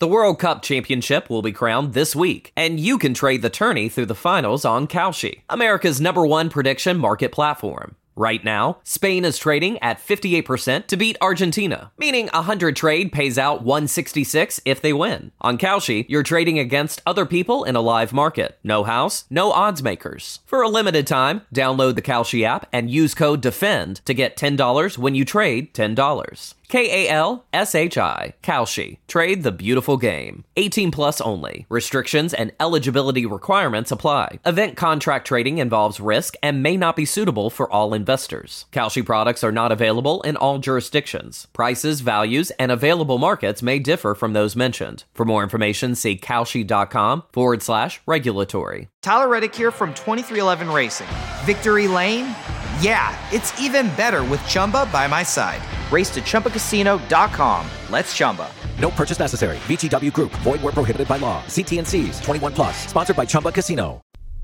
The World Cup Championship will be crowned this week, and you can trade the tourney through the finals on Kalshi, America's #1 prediction market platform. Right now, Spain is trading at 58% to beat Argentina, meaning 100 trade pays out 166 if they win. On Kalshi, you're trading against other people in a live market. No house, no odds makers. For a limited time, download the Kalshi app and use code DEFEND to get $10 when you trade $10. Kalshi. Kalshi. Trade the beautiful game. 18 plus only. Restrictions and eligibility requirements apply. Event contract trading involves risk and may not be suitable for all investors. Kalshi products are not available in all jurisdictions. Prices, values, and available markets may differ from those mentioned. For more information, see kalshi.com/regulatory. Tyler Reddick here from 2311 Racing. Victory Lane? Yeah, it's even better with Chumba by my side. Race to ChumbaCasino.com. Let's Chumba. No purchase necessary. VGW Group. Void where prohibited by law. See T&Cs. 21 plus. Sponsored by Chumba Casino.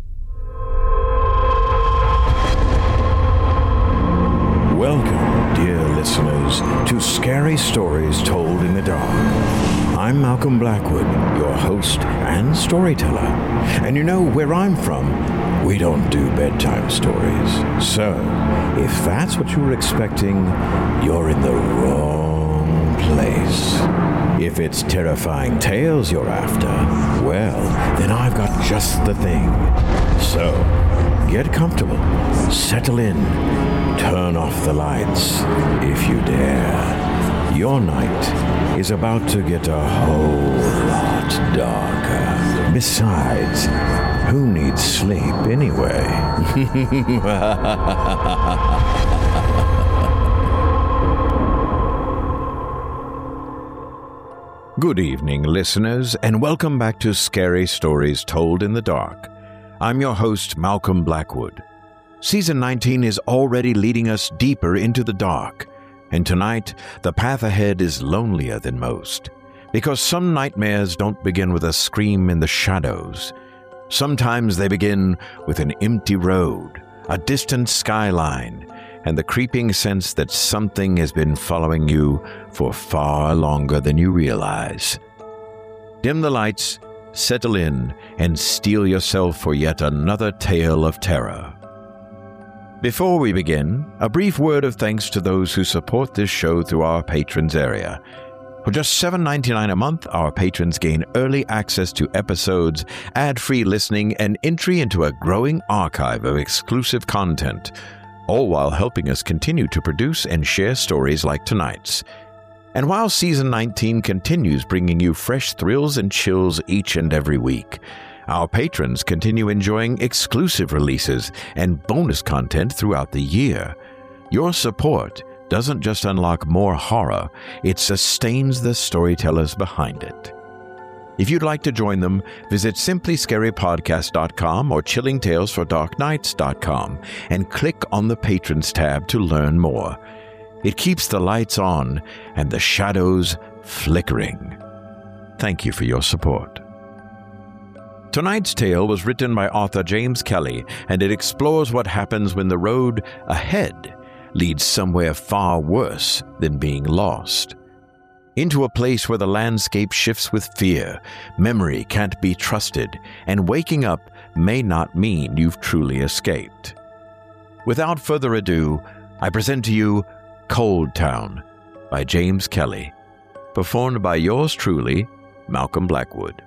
Welcome, dear listeners, to Scary Stories Told in the Dark. I'm Malcolm Blackwood, your host and storyteller. And you know, where I'm from, we don't do bedtime stories. So, if that's what you were expecting, you're in the wrong place. If it's terrifying tales you're after, well, then I've got just the thing. So, get comfortable, settle in, turn off the lights, if you dare. Your night is about to get a whole lot darker. Besides, who needs sleep anyway? Good evening, listeners, and welcome back to Scary Stories Told in the Dark. I'm your host, Malcolm Blackwood. Season 19 is already leading us deeper into the dark, and tonight, the path ahead is lonelier than most, because some nightmares don't begin with a scream in the shadows. Sometimes they begin with an empty road, a distant skyline, and the creeping sense that something has been following you for far longer than you realize. Dim the lights, settle in, and steel yourself for yet another tale of terror. Before we begin, a brief word of thanks to those who support this show through our patrons area. For just $7.99 a month, our patrons gain early access to episodes, ad-free listening, and entry into a growing archive of exclusive content, all while helping us continue to produce and share stories like tonight's. And while Season 19 continues bringing you fresh thrills and chills each and every week, our patrons continue enjoying exclusive releases and bonus content throughout the year. Your support doesn't just unlock more horror, it sustains the storytellers behind it. If you'd like to join them, visit simplyscarypodcast.com or chillingtalesfordarknights.com and click on the Patrons tab to learn more. It keeps the lights on and the shadows flickering. Thank you for your support. Tonight's tale was written by author James Kelly, and it explores what happens when the road ahead leads somewhere far worse than being lost. Into a place where the landscape shifts with fear, memory can't be trusted, and waking up may not mean you've truly escaped. Without further ado, I present to you Cold Town by James Kelly, performed by yours truly, Malcolm Blackwood.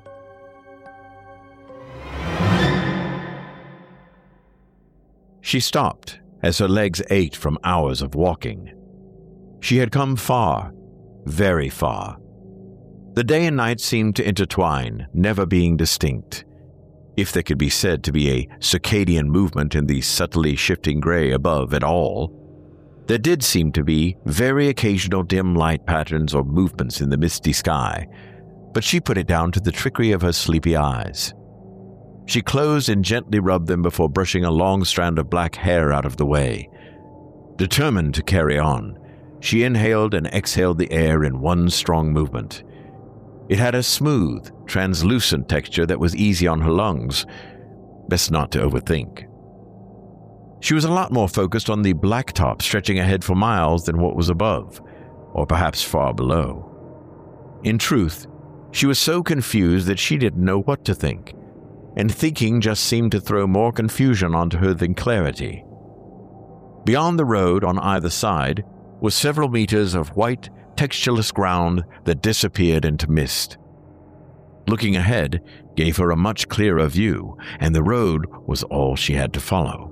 She stopped as her legs ached from hours of walking. She had come far, very far. The day and night seemed to intertwine, never being distinct. If there could be said to be a circadian movement in the subtly shifting gray above at all, there did seem to be very occasional dim light patterns or movements in the misty sky, but she put it down to the trickery of her sleepy eyes. She closed and gently rubbed them before brushing a long strand of black hair out of the way. Determined to carry on, she inhaled and exhaled the air in one strong movement. It had a smooth, translucent texture that was easy on her lungs. Best not to overthink. She was a lot more focused on the blacktop stretching ahead for miles than what was above, or perhaps far below. In truth, She was so confused that she didn't know what to think, and thinking just seemed to throw more confusion onto her than clarity. Beyond the road on either side was several meters of white, textureless ground that disappeared into mist. Looking ahead gave her a much clearer view, and the road was all she had to follow.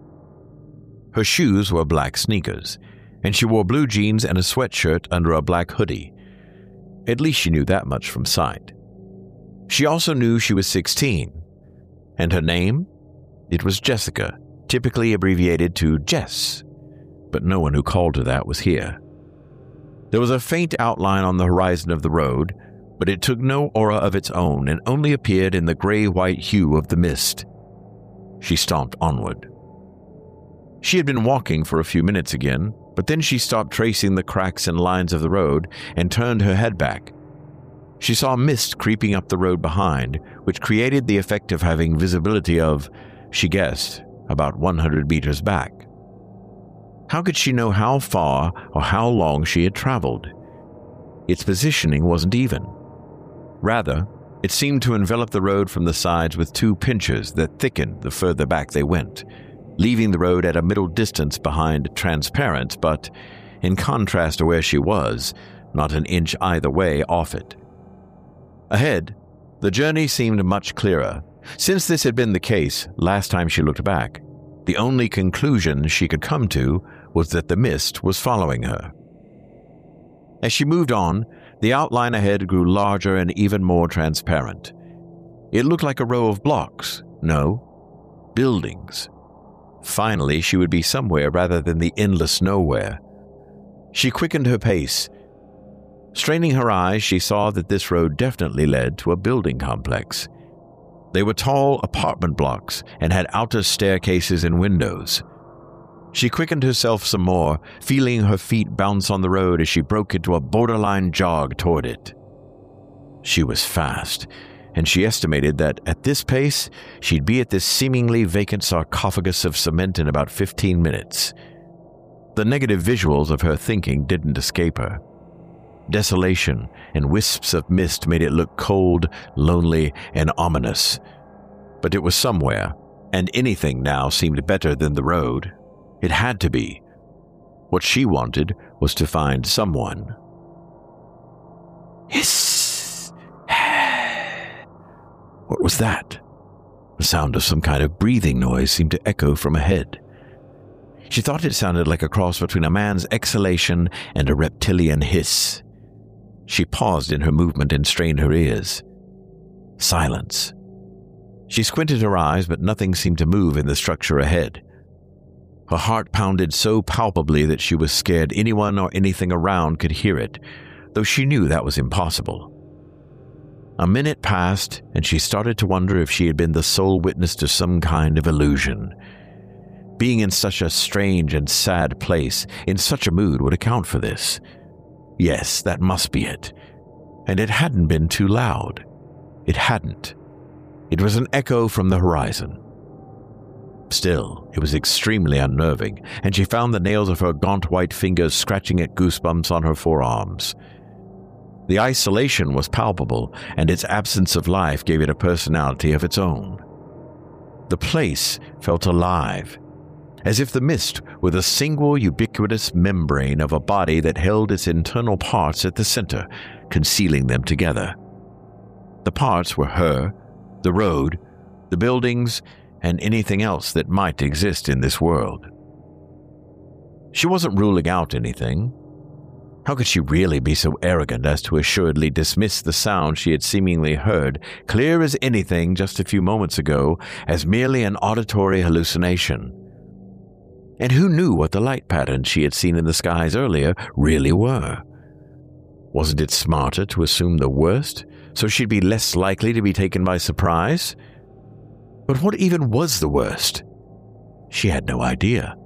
Her shoes were black sneakers, and she wore blue jeans and a sweatshirt under a black hoodie. At least she knew that much from sight. She also knew she was 16. And her name? It was Jessica, typically abbreviated to Jess. But no one who called her that was here. There was a faint outline on the horizon of the road, but it took no aura of its own and only appeared in the gray-white hue of the mist. She stomped onward. She had been walking for a few minutes again, but then she stopped tracing the cracks and lines of the road and turned her head back. She saw mist creeping up the road behind, which created the effect of having visibility of, she guessed, about 100 meters back. How could she know how far or how long she had traveled? Its positioning wasn't even. Rather, it seemed to envelop the road from the sides with two pinchers that thickened the further back they went, leaving the road at a middle distance behind transparent, but, in contrast to where she was, not an inch either way off it. Ahead, the journey seemed much clearer. Since this had been the case last time she looked back, the only conclusion she could come to was that the mist was following her. As she moved on, the outline ahead grew larger and even more transparent. It looked like a row of blocks. No, buildings. Finally, she would be somewhere rather than the endless nowhere. She quickened her pace. Straining her eyes, she saw that this road definitely led to a building complex. They were tall apartment blocks and had outer staircases and windows. She quickened herself some more, feeling her feet bounce on the road as she broke into a borderline jog toward it. She was fast, and she estimated that at this pace, she'd be at this seemingly vacant sarcophagus of cement in about 15 minutes. The negative visuals of her thinking didn't escape her. Desolation and wisps of mist made it look cold, lonely, and ominous. But it was somewhere, and anything now seemed better than the road. It had to be. What she wanted was to find someone. Hiss! What was that? The sound of some kind of breathing noise seemed to echo from ahead. She thought it sounded like a cross between a man's exhalation and a reptilian hiss. She paused in her movement and strained her ears. Silence. She squinted her eyes, but nothing seemed to move in the structure ahead. Her heart pounded so palpably that she was scared anyone or anything around could hear it, though she knew that was impossible. A minute passed, and she started to wonder if she had been the sole witness to some kind of illusion. Being in such a strange and sad place, in such a mood, would account for this. Yes, that must be it. And it hadn't been too loud. It hadn't. It was an echo from the horizon. Still, it was extremely unnerving, and she found the nails of her gaunt white fingers scratching at goosebumps on her forearms. The isolation was palpable, and its absence of life gave it a personality of its own. The place felt alive, as if the mist were the single ubiquitous membrane of a body that held its internal parts at the center, concealing them together. The parts were her, the road, the buildings, and anything else that might exist in this world. She wasn't ruling out anything. How could she really be so arrogant as to assuredly dismiss the sound she had seemingly heard, clear as anything just a few moments ago, as merely an auditory hallucination? And who knew what the light patterns she had seen in the skies earlier really were? Wasn't it smarter to assume the worst, so she'd be less likely to be taken by surprise? But what even was the worst? She had no idea.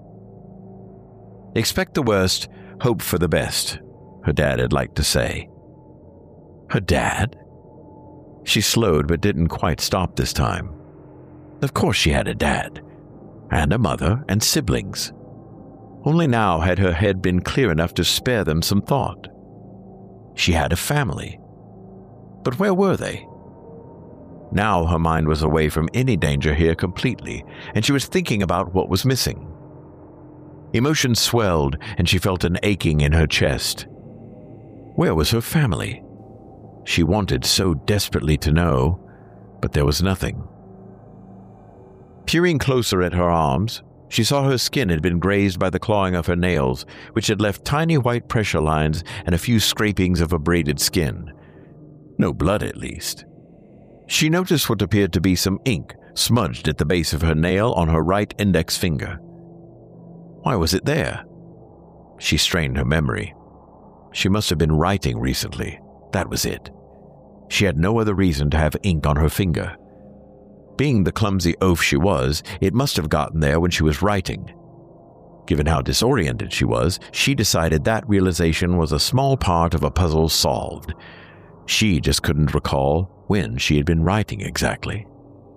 Expect the worst, hope for the best, her dad had liked to say. Her dad? She slowed but didn't quite stop this time. Of course she had a dad, and a mother and siblings. Only now had her head been clear enough to spare them some thought. She had a family. But where were they? Now her mind was away from any danger here completely, and she was thinking about what was missing. Emotions swelled, and she felt an aching in her chest. Where was her family? She wanted so desperately to know, but there was nothing. Peering closer at her arms, she saw her skin had been grazed by the clawing of her nails, which had left tiny white pressure lines and a few scrapings of abraded skin. No blood, at least. She noticed what appeared to be some ink smudged at the base of her nail on her right index finger. Why was it there? She strained her memory. She must have been writing recently. That was it. She had no other reason to have ink on her finger. Being the clumsy oaf she was, it must have gotten there when she was writing. Given how disoriented she was, she decided that realization was a small part of a puzzle solved. She just couldn't recall when she had been writing exactly.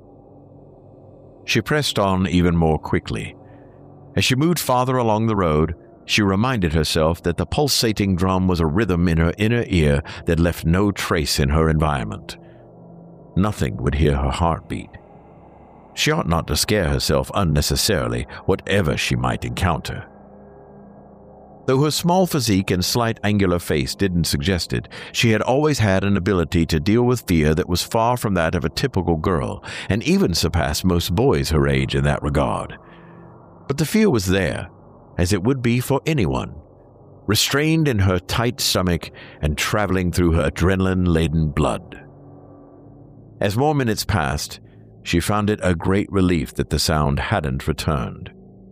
She pressed on even more quickly. As she moved farther along the road, she reminded herself that the pulsating drum was a rhythm in her inner ear that left no trace in her environment. Nothing would hear her heartbeat. She ought not to scare herself unnecessarily, whatever she might encounter. Though her small physique and slight angular face didn't suggest it, she had always had an ability to deal with fear that was far from that of a typical girl, and even surpassed most boys her age in that regard. But the fear was there, as it would be for anyone, restrained in her tight stomach and traveling through her adrenaline-laden blood. As more minutes passed, she found it a great relief that the sound hadn't returned.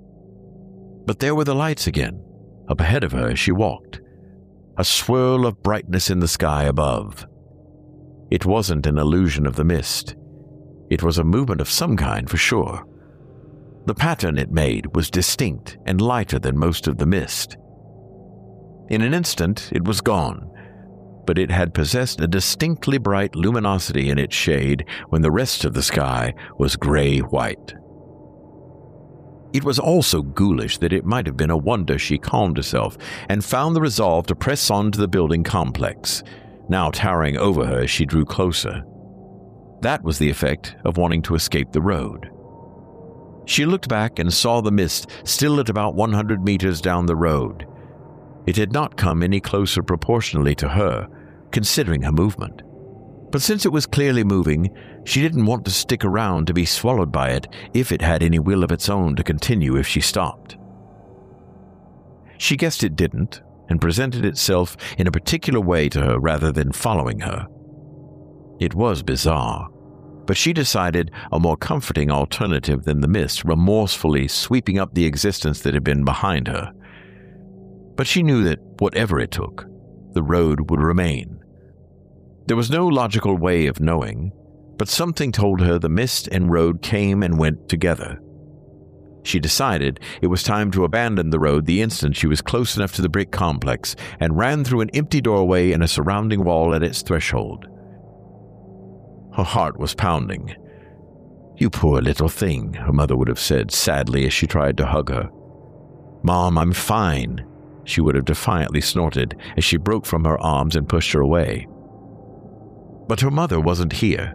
But there were the lights again. Up ahead of her as she walked, a swirl of brightness in the sky above. It wasn't an illusion of the mist. It was a movement of some kind for sure. The pattern it made was distinct and lighter than most of the mist. In an instant, it was gone, but it had possessed a distinctly bright luminosity in its shade when the rest of the sky was gray-white. It was all so ghoulish that it might have been a wonder she calmed herself and found the resolve to press on to the building complex, now towering over her as she drew closer. That was the effect of wanting to escape the road. She looked back and saw the mist still at about 100 meters down the road. It had not come any closer proportionally to her, considering her movement. But since it was clearly moving, she didn't want to stick around to be swallowed by it if it had any will of its own to continue if she stopped. She guessed it didn't, and presented itself in a particular way to her rather than following her. It was bizarre, but she decided a more comforting alternative than the mist remorsefully sweeping up the existence that had been behind her. But she knew that, whatever it took, the road would remain. There was no logical way of knowing, but something told her the mist and road came and went together. She decided it was time to abandon the road the instant she was close enough to the brick complex and ran through an empty doorway and a surrounding wall at its threshold. Her heart was pounding. "You poor little thing," her mother would have said sadly as she tried to hug her. "Mom, I'm fine," she would have defiantly snorted as she broke from her arms and pushed her away. But her mother wasn't here.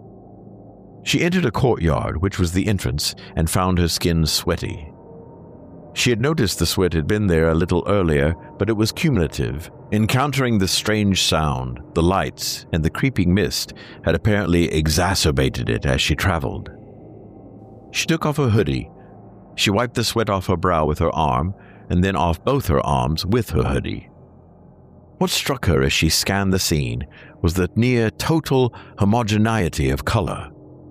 She entered a courtyard, which was the entrance, and found her skin sweaty. She had noticed the sweat had been there a little earlier, but it was cumulative. Encountering the strange sound, the lights, and the creeping mist had apparently exacerbated it as she traveled. She took off her hoodie. She wiped the sweat off her brow with her arm, and then off both her arms with her hoodie. What struck her as she scanned the scene was the near total homogeneity of color.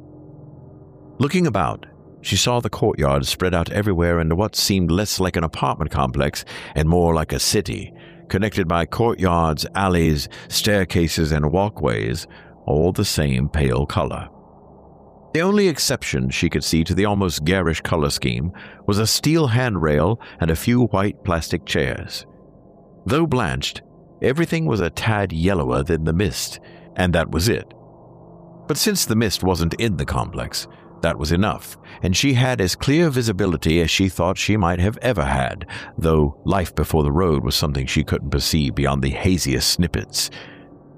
Looking about, she saw the courtyard spread out everywhere into what seemed less like an apartment complex and more like a city, connected by courtyards, alleys, staircases, and walkways, all the same pale color. The only exception she could see to the almost garish color scheme was a steel handrail and a few white plastic chairs. Though blanched, everything was a tad yellower than the mist, and that was it. But since the mist wasn't in the complex, that was enough, and she had as clear visibility as she thought she might have ever had, though life before the road was something she couldn't perceive beyond the haziest snippets.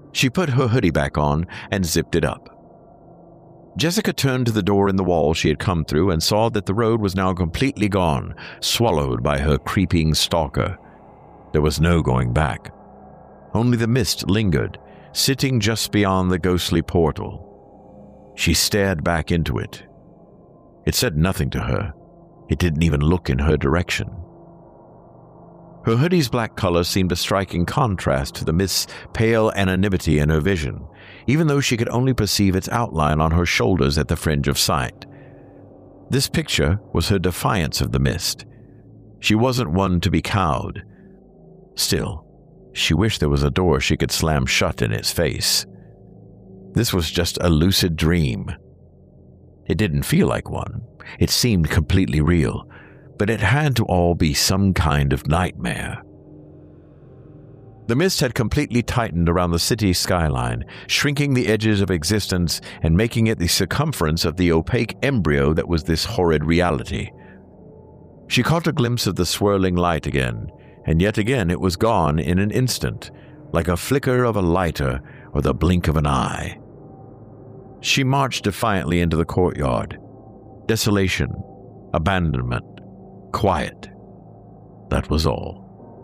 She put her hoodie back on and zipped it up. Jessica turned to the door in the wall she had come through and saw that the road was now completely gone, swallowed by her creeping stalker. There was no going back. Only the mist lingered, sitting just beyond the ghostly portal. She stared back into it. It said nothing to her. It didn't even look in her direction. Her hoodie's black color seemed a striking contrast to the mist's pale anonymity in her vision, even though she could only perceive its outline on her shoulders at the fringe of sight. This picture was her defiance of the mist. She wasn't one to be cowed. Still, she wished there was a door she could slam shut in its face. This was just a lucid dream. It didn't feel like one. It seemed completely real, but it had to all be some kind of nightmare. The mist had completely tightened around the city's skyline, shrinking the edges of existence and making it the circumference of the opaque embryo that was this horrid reality. She caught a glimpse of the swirling light again, and yet again it was gone in an instant, like a flicker of a lighter or the blink of an eye. She marched defiantly into the courtyard. Desolation, abandonment, quiet. That was all.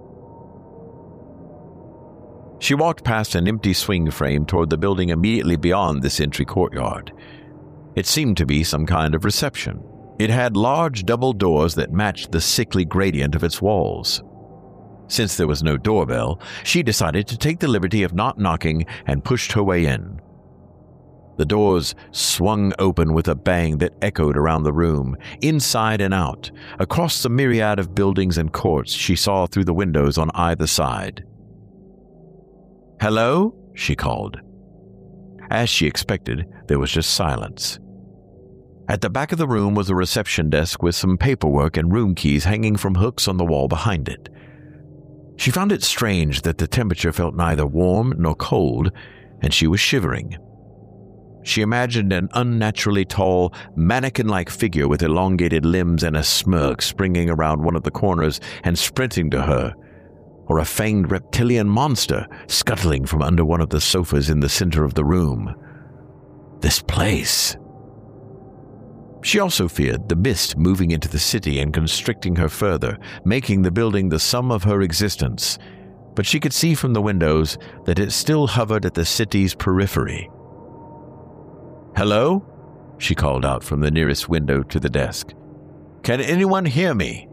She walked past an empty swing frame toward the building immediately beyond this entry courtyard. It seemed to be some kind of reception. It had large double doors that matched the sickly gradient of its walls. Since there was no doorbell, she decided to take the liberty of not knocking and pushed her way in. The doors swung open with a bang that echoed around the room, inside and out, across the myriad of buildings and courts she saw through the windows on either side. "Hello?" she called. As she expected, there was just silence. At the back of the room was a reception desk with some paperwork and room keys hanging from hooks on the wall behind it. She found it strange that the temperature felt neither warm nor cold, and she was shivering. She imagined an unnaturally tall, mannequin-like figure with elongated limbs and a smirk springing around one of the corners and sprinting to her, or a fanged reptilian monster scuttling from under one of the sofas in the center of the room. This place. She also feared the mist moving into the city and constricting her further, making the building the sum of her existence, but she could see from the windows that it still hovered at the city's periphery. "Hello?" she called out from the nearest window to the desk. "Can anyone hear me?"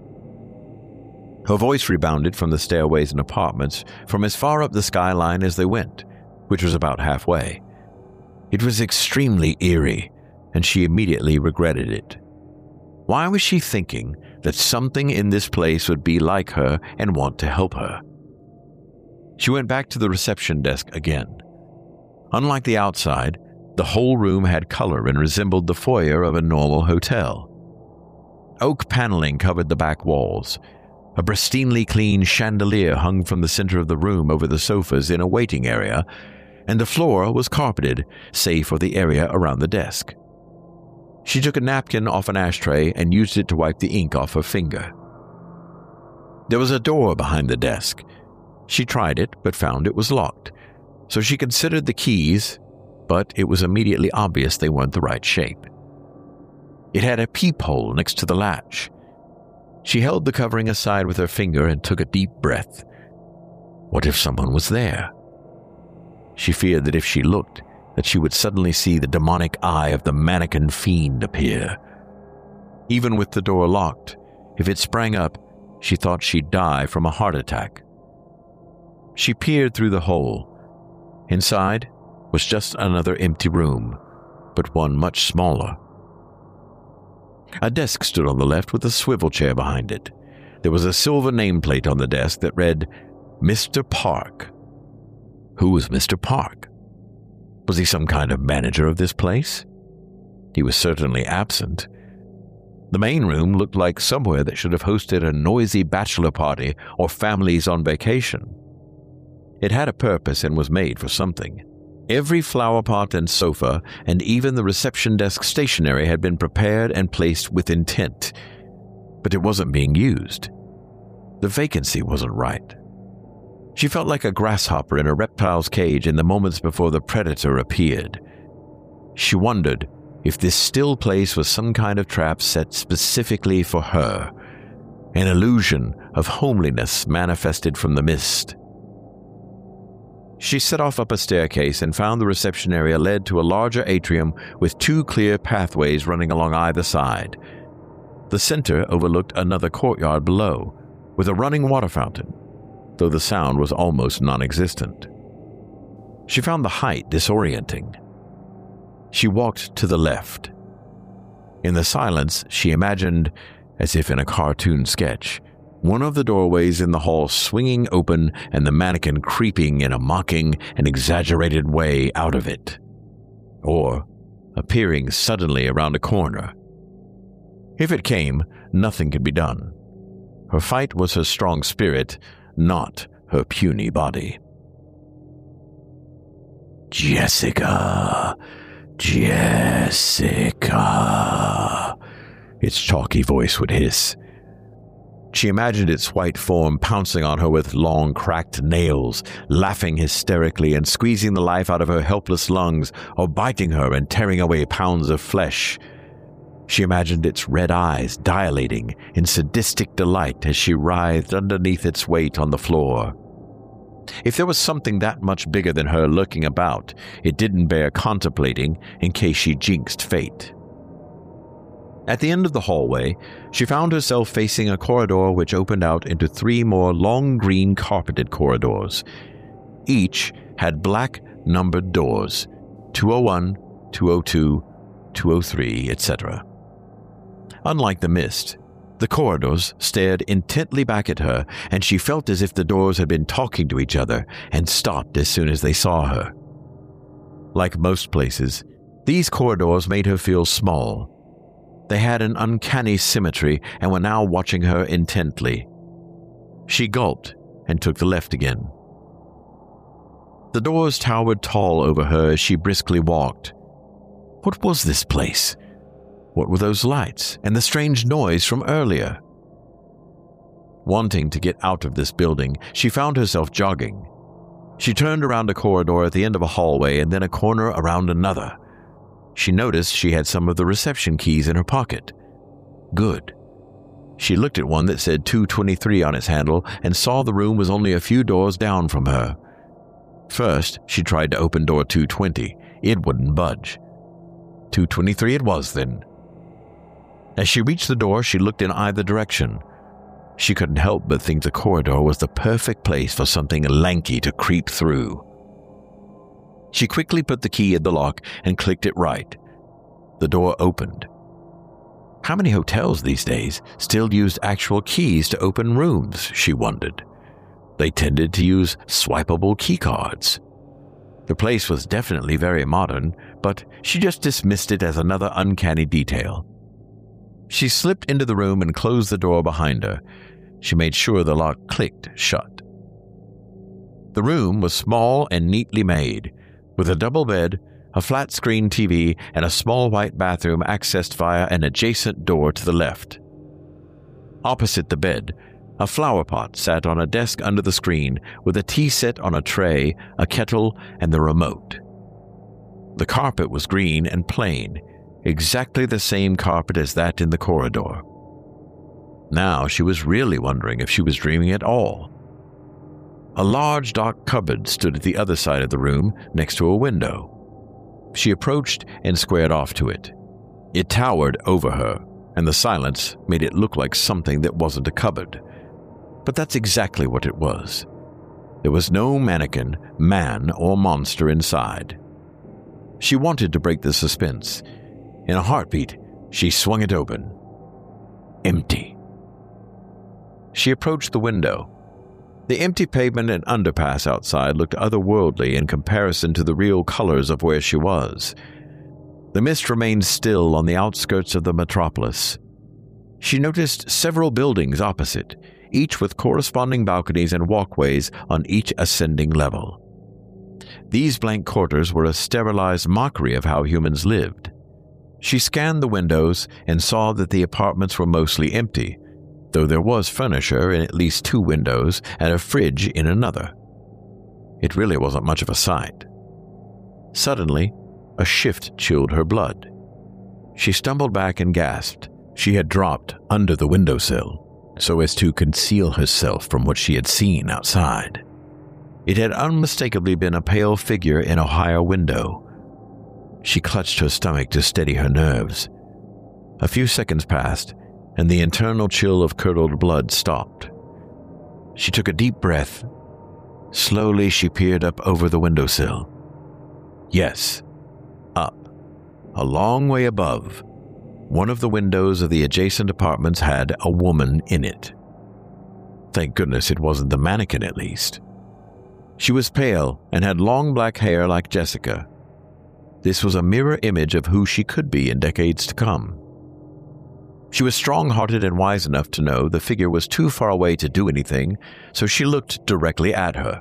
Her voice rebounded from the stairways and apartments from as far up the skyline as they went, which was about halfway. It was extremely eerie, and she immediately regretted it. Why was she thinking that something in this place would be like her and want to help her? She went back to the reception desk again. Unlike the outside, the whole room had color and resembled the foyer of a normal hotel. Oak paneling covered the back walls. A pristinely clean chandelier hung from the center of the room over the sofas in a waiting area, and the floor was carpeted, save for the area around the desk. She took a napkin off an ashtray and used it to wipe the ink off her finger. There was a door behind the desk. She tried it, but found it was locked, so she considered the keys, but it was immediately obvious they weren't the right shape. It had a peephole next to the latch. She held the covering aside with her finger and took a deep breath. What if someone was there? She feared that if she looked, that she would suddenly see the demonic eye of the mannequin fiend appear. Even with the door locked, if it sprang up, she thought she'd die from a heart attack. She peered through the hole. Inside was just another empty room, but one much smaller. A desk stood on the left with a swivel chair behind it. There was a silver nameplate on the desk that read, Mr. Park. Who was Mr. Park? Was he some kind of manager of this place? He was certainly absent. The main room looked like somewhere that should have hosted a noisy bachelor party or families on vacation. It had a purpose and was made for something. Every flower pot and sofa, and even the reception desk stationery had been prepared and placed with intent, but it wasn't being used. The vacancy wasn't right. She felt like a grasshopper in a reptile's cage in the moments before the predator appeared. She wondered if this still place was some kind of trap set specifically for her, an illusion of homeliness manifested from the mist. She set off up a staircase and found the reception area led to a larger atrium with 2 clear pathways running along either side. The center overlooked another courtyard below, with a running water fountain, though the sound was almost non-existent. She found the height disorienting. She walked to the left. In the silence, she imagined, as if in a cartoon sketch, one of the doorways in the hall swinging open and the mannequin creeping in a mocking and exaggerated way out of it, or appearing suddenly around a corner. If it came, nothing could be done. Her fight was her strong spirit, not her puny body. Jessica, Jessica, its chalky voice would hiss. She imagined its white form pouncing on her with long, cracked nails, laughing hysterically and squeezing the life out of her helpless lungs, or biting her and tearing away pounds of flesh. She imagined its red eyes dilating in sadistic delight as she writhed underneath its weight on the floor. If there was something that much bigger than her lurking about, it didn't bear contemplating in case she jinxed fate. At the end of the hallway, she found herself facing a corridor which opened out into 3 more long green carpeted corridors. Each had black numbered doors, 201, 202, 203, etc. Unlike the mist, the corridors stared intently back at her, and she felt as if the doors had been talking to each other and stopped as soon as they saw her. Like most places, these corridors made her feel small. They had an uncanny symmetry and were now watching her intently. She gulped and took the left again. The doors towered tall over her as she briskly walked. What was this place? What were those lights and the strange noise from earlier? Wanting to get out of this building, she found herself jogging. She turned around a corridor at the end of a hallway and then a corner around another. She noticed she had some of the reception keys in her pocket. Good. She looked at one that said 223 on its handle and saw the room was only a few doors down from her. First, she tried to open door 220. It wouldn't budge. 223 it was then. As she reached the door, she looked in either direction. She couldn't help but think the corridor was the perfect place for something lanky to creep through. She quickly put the key in the lock and clicked it right. The door opened. How many hotels these days still used actual keys to open rooms, she wondered. They tended to use swipeable key cards. The place was definitely very modern, but she just dismissed it as another uncanny detail. She slipped into the room and closed the door behind her. She made sure the lock clicked shut. The room was small and neatly made, with a double bed, a flat-screen TV, and a small white bathroom accessed via an adjacent door to the left. Opposite the bed, a flower pot sat on a desk under the screen, with a tea set on a tray, a kettle, and the remote. The carpet was green and plain, exactly the same carpet as that in the corridor. Now she was really wondering if she was dreaming at all. A large dark cupboard stood at the other side of the room, next to a window. She approached and squared off to it. It towered over her, and the silence made it look like something that wasn't a cupboard. But that's exactly what it was. There was no mannequin, man, or monster inside. She wanted to break the suspense. In a heartbeat, she swung it open. Empty. She approached the window. The empty pavement and underpass outside looked otherworldly in comparison to the real colors of where she was. The mist remained still on the outskirts of the metropolis. She noticed several buildings opposite, each with corresponding balconies and walkways on each ascending level. These blank quarters were a sterilized mockery of how humans lived. She scanned the windows and saw that the apartments were mostly empty, though there was furniture in at least 2 windows and a fridge in another. It really wasn't much of a sight. Suddenly, a shift chilled her blood. She stumbled back and gasped. She had dropped under the windowsill so as to conceal herself from what she had seen outside. It had unmistakably been a pale figure in a higher window. She clutched her stomach to steady her nerves. A few seconds passed, and the internal chill of curdled blood stopped. She took a deep breath. Slowly, she peered up over the windowsill. Yes, up, a long way above. One of the windows of the adjacent apartments had a woman in it. Thank goodness it wasn't the mannequin, at least. She was pale and had long black hair like Jessica. This was a mirror image of who she could be in decades to come. She was strong-hearted and wise enough to know the figure was too far away to do anything, so she looked directly at her.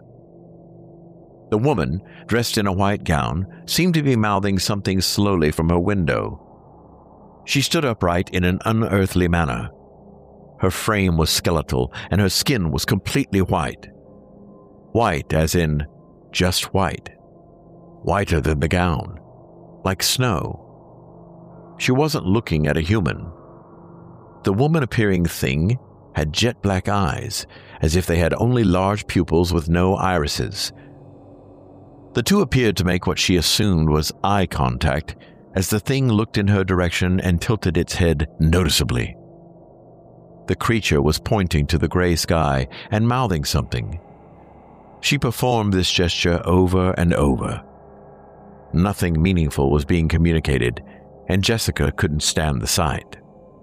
The woman, dressed in a white gown, seemed to be mouthing something slowly from her window. She stood upright in an unearthly manner. Her frame was skeletal, and her skin was completely white. White as in just white. Whiter than the gown. Like snow. She wasn't looking at a human. The woman-appearing thing had jet-black eyes, as if they had only large pupils with no irises. The two appeared to make what she assumed was eye contact as the thing looked in her direction and tilted its head noticeably. The creature was pointing to the gray sky and mouthing something. She performed this gesture over and over. Nothing meaningful was being communicated, and Jessica couldn't stand the sight.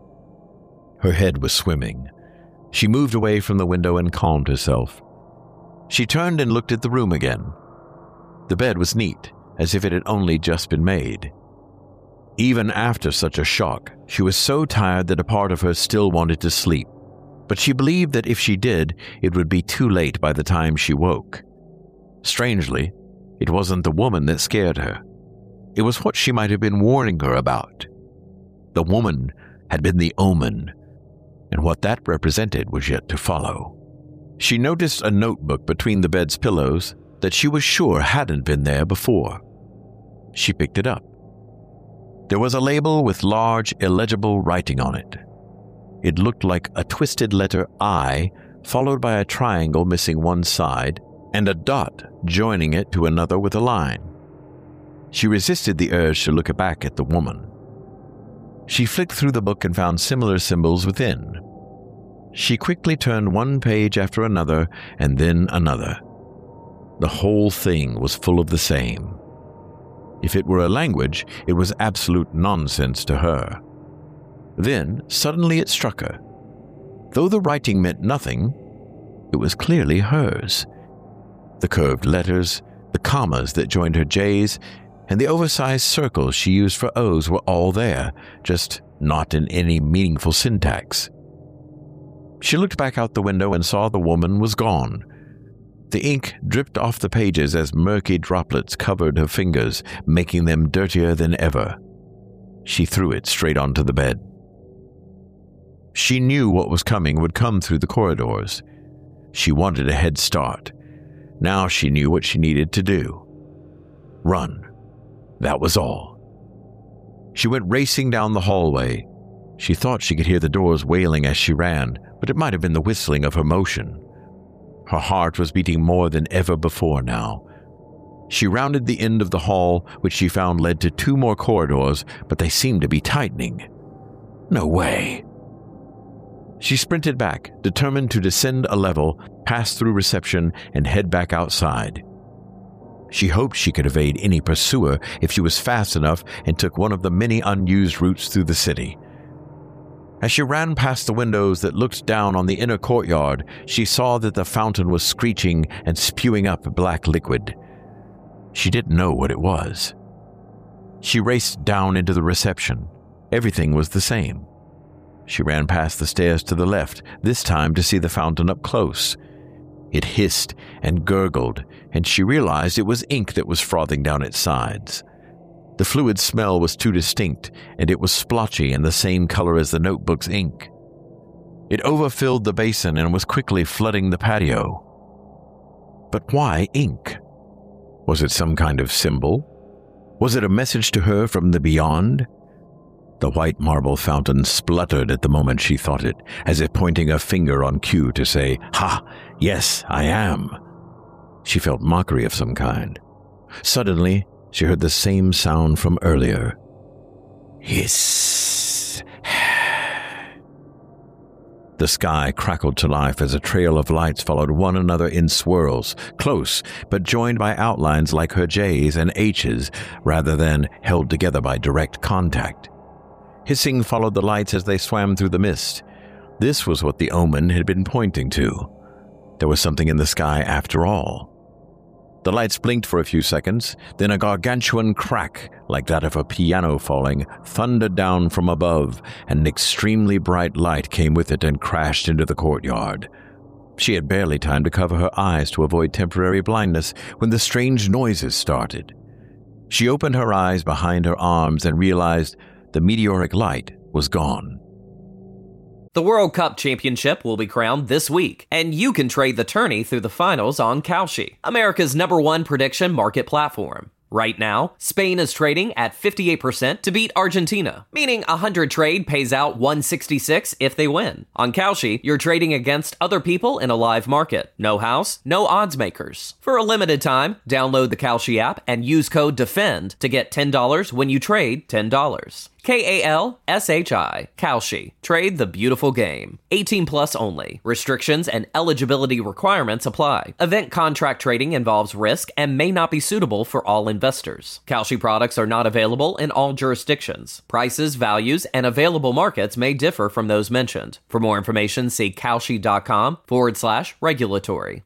Her head was swimming. She moved away from the window and calmed herself. She turned and looked at the room again. The bed was neat, as if it had only just been made. Even after such a shock, she was so tired that a part of her still wanted to sleep, but she believed that if she did, it would be too late by the time she woke. Strangely, it wasn't the woman that scared her. It was what she might have been warning her about. The woman had been the omen, and what that represented was yet to follow. She noticed a notebook between the bed's pillows that she was sure hadn't been there before. She picked it up. There was a label with large, illegible writing on it. It looked like a twisted letter I, followed by a triangle missing one side, and a dot joining it to another with a line. She resisted the urge to look back at the woman. She flicked through the book and found similar symbols within. She quickly turned one page after another, and then another. The whole thing was full of the same. If it were a language, it was absolute nonsense to her. Then, suddenly it struck her. Though the writing meant nothing, it was clearly hers. The curved letters, the commas that joined her J's, and the oversized circles she used for O's were all there, just not in any meaningful syntax. She looked back out the window and saw the woman was gone. The ink dripped off the pages as murky droplets covered her fingers, making them dirtier than ever. She threw it straight onto the bed. She knew what was coming would come through the corridors. She wanted a head start. Now she knew what she needed to do. Run. That was all. She went racing down the hallway. She thought she could hear the doors wailing as she ran, but it might have been the whistling of her motion. Her heart was beating more than ever before now. She rounded the end of the hall, which she found led to 2 more corridors, but they seemed to be tightening. No way. She sprinted back, determined to descend a level, pass through reception, and head back outside. She hoped she could evade any pursuer if she was fast enough and took one of the many unused routes through the city. As she ran past the windows that looked down on the inner courtyard, she saw that the fountain was screeching and spewing up black liquid. She didn't know what it was. She raced down into the reception. Everything was the same. She ran past the stairs to the left, this time to see the fountain up close. It hissed and gurgled, and she realized it was ink that was frothing down its sides. The fluid smell was too distinct, and it was splotchy and the same color as the notebook's ink. It overfilled the basin and was quickly flooding the patio. But why ink? Was it some kind of symbol? Was it a message to her from the beyond? The white marble fountain spluttered at the moment she thought it, as if pointing a finger on cue to say, "Ha! Yes, I am." She felt mockery of some kind. Suddenly, she heard the same sound from earlier. Hiss. The sky crackled to life as a trail of lights followed one another in swirls, close, but joined by outlines like her J's and H's rather than held together by direct contact. Hissing followed the lights as they swam through the mist. This was what the omen had been pointing to. There was something in the sky after all. The lights blinked for a few seconds, then a gargantuan crack, like that of a piano falling, thundered down from above, and an extremely bright light came with it and crashed into the courtyard. She had barely time to cover her eyes to avoid temporary blindness when the strange noises started. She opened her eyes behind her arms and realized the meteoric light was gone. The World Cup Championship will be crowned this week, and you can trade the tourney through the finals on Kalshi, America's #1 prediction market platform. Right now, Spain is trading at 58% to beat Argentina, meaning 100 trade pays out 166 if they win. On Kalshi, you're trading against other people in a live market. No house, no odds makers. For a limited time, download the Kalshi app and use code DEFEND to get $10 when you trade $10. Kalshi. Kalshi. Trade the beautiful game. 18 plus only. Restrictions and eligibility requirements apply. Event contract trading involves risk and may not be suitable for all investors. Kalshi products are not available in all jurisdictions. Prices, values, and available markets may differ from those mentioned. For more information, see kalshi.com/regulatory.